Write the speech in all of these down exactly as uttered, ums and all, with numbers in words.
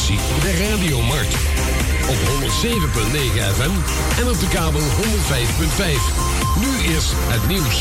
editie de Radiomarkt. Op honderdzeven komma negen F M en op de kabel honderdvijf komma vijf. Nu is het nieuws.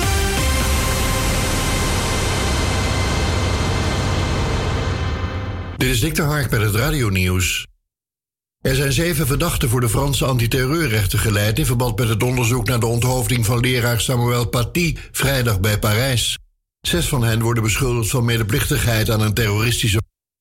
Dit is Dick de Hark met het radionieuws. Er zijn zeven verdachten voor de Franse antiterreurrechter geleid in verband met het onderzoek naar de onthoofding van leraar Samuel Paty vrijdag bij Parijs. Zes van hen worden beschuldigd van medeplichtigheid aan een terroristische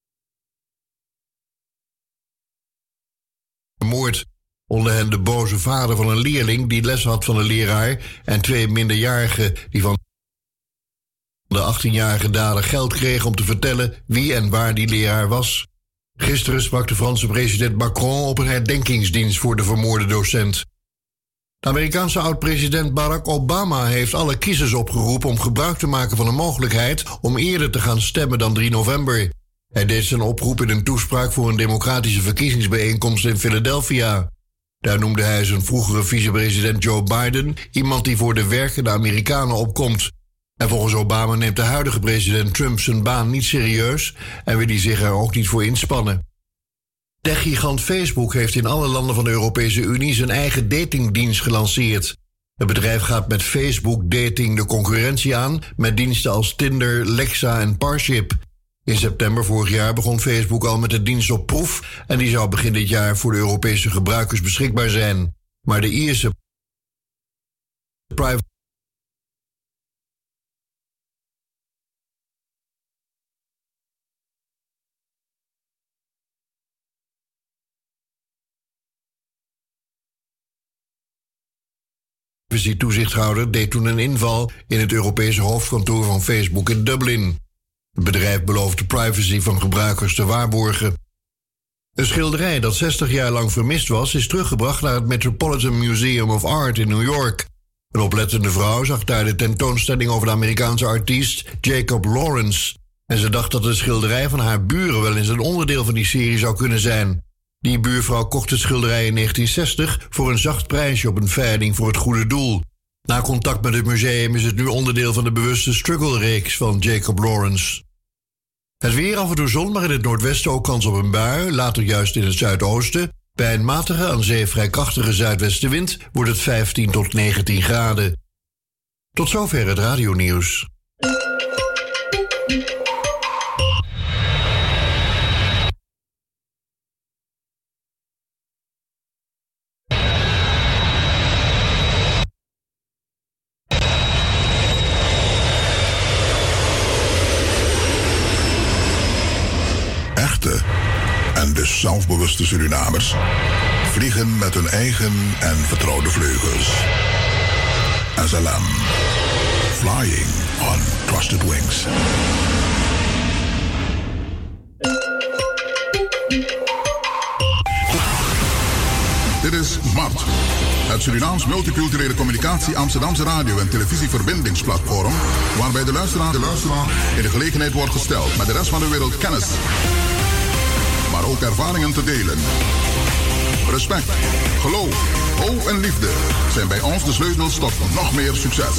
moord. Onder hen de boze vader van een leerling die les had van een leraar en twee minderjarigen die van de achttienjarige dader geld kregen om te vertellen wie en waar die leraar was. Gisteren sprak de Franse president Macron op een herdenkingsdienst voor de vermoorde docent. De Amerikaanse oud-president Barack Obama heeft alle kiezers opgeroepen om gebruik te maken van de mogelijkheid om eerder te gaan stemmen dan drie november. Hij deed zijn oproep in een toespraak voor een democratische verkiezingsbijeenkomst in Philadelphia. Daar noemde hij zijn vroegere vicepresident Joe Biden iemand die voor de werkende Amerikanen opkomt. En volgens Obama neemt de huidige president Trump zijn baan niet serieus en wil hij zich er ook niet voor inspannen. Techgigant Facebook heeft in alle landen van de Europese Unie zijn eigen datingdienst gelanceerd. Het bedrijf gaat met Facebook Dating de concurrentie aan met diensten als Tinder, Lexa en Parship. In september vorig jaar begon Facebook al met de dienst op proef en die zou begin dit jaar voor de Europese gebruikers beschikbaar zijn. Maar de Ierse privacy toezichthouder deed toen een inval in het Europese hoofdkantoor van Facebook in Dublin. Het bedrijf belooft de privacy van gebruikers te waarborgen. Een schilderij dat zestig jaar lang vermist was, is teruggebracht naar het Metropolitan Museum of Art in New York. Een oplettende vrouw zag daar de tentoonstelling over de Amerikaanse artiest Jacob Lawrence. En ze dacht dat het schilderij van haar buren wel eens een onderdeel van die serie zou kunnen zijn. Die buurvrouw kocht het schilderij in negentien zestig voor een zacht prijsje op een veiling voor het goede doel. Na contact met het museum is het nu onderdeel van de bewuste struggle-reeks van Jacob Lawrence. Het weer, af en toe zon, maar in het noordwesten ook kans op een bui, later juist in het zuidoosten. Bij een matige, aan zee vrij krachtige zuidwestenwind wordt het vijftien tot negentien graden. Tot zover het radionieuws. En de zelfbewuste Surinamers vliegen met hun eigen en vertrouwde vleugels. S L M. Flying on trusted wings. Dit is M A R T, het Surinaams Multiculturele Communicatie Amsterdamse radio- en televisieverbindingsplatform, waarbij de luisteraar, de luisteraar in de gelegenheid wordt gesteld met de rest van de wereld kennis, maar ook ervaringen te delen. Respect, geloof, hoop en liefde zijn bij ons de sleutels tot nog meer succes.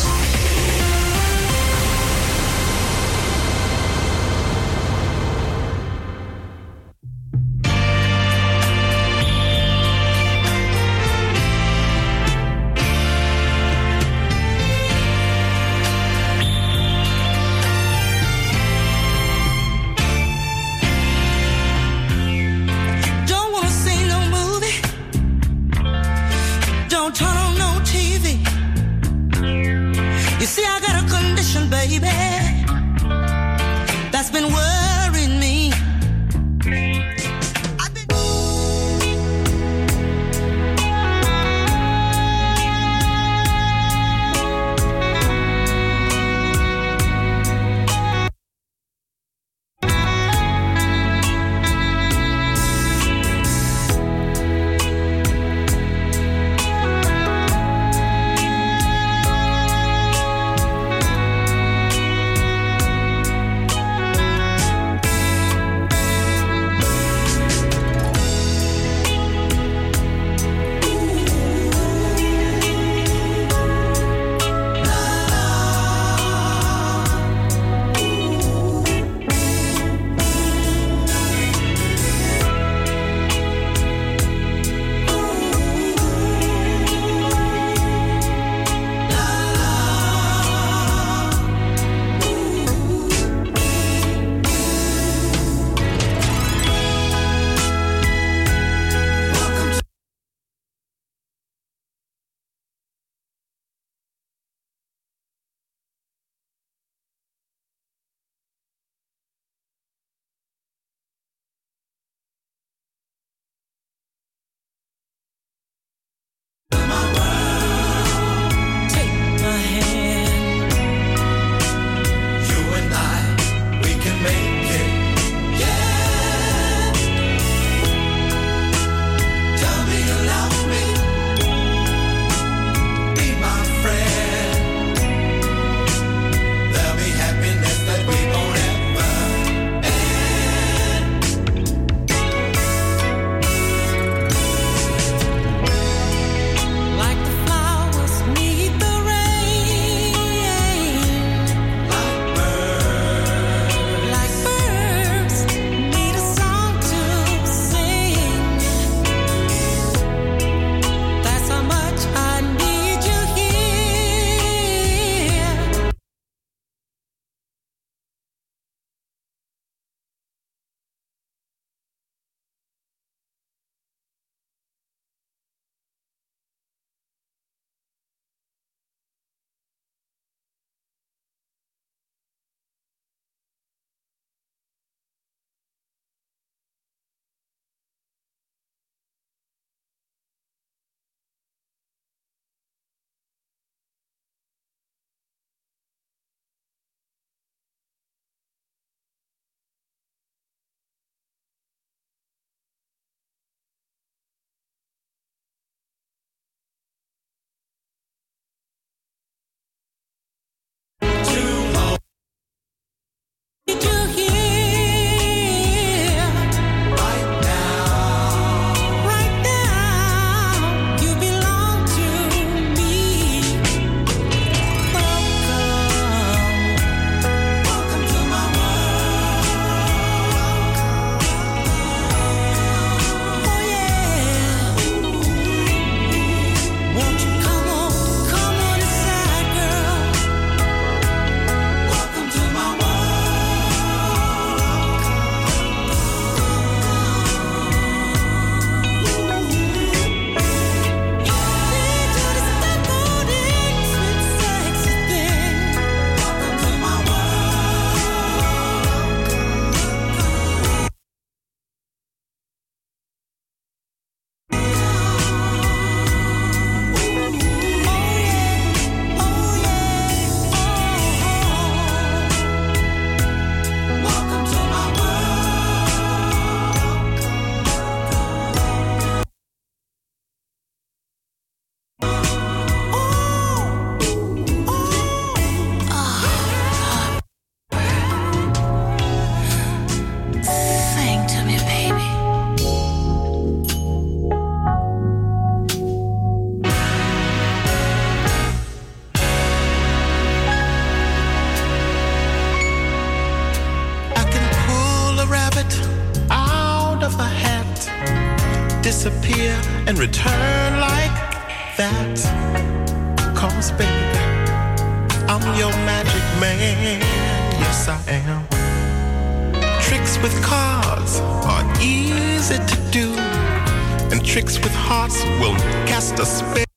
and return like that. 'Cause baby, I'm your magic man. Yes, I am. Tricks with cards are easy to do, and tricks with hearts will cast a spell.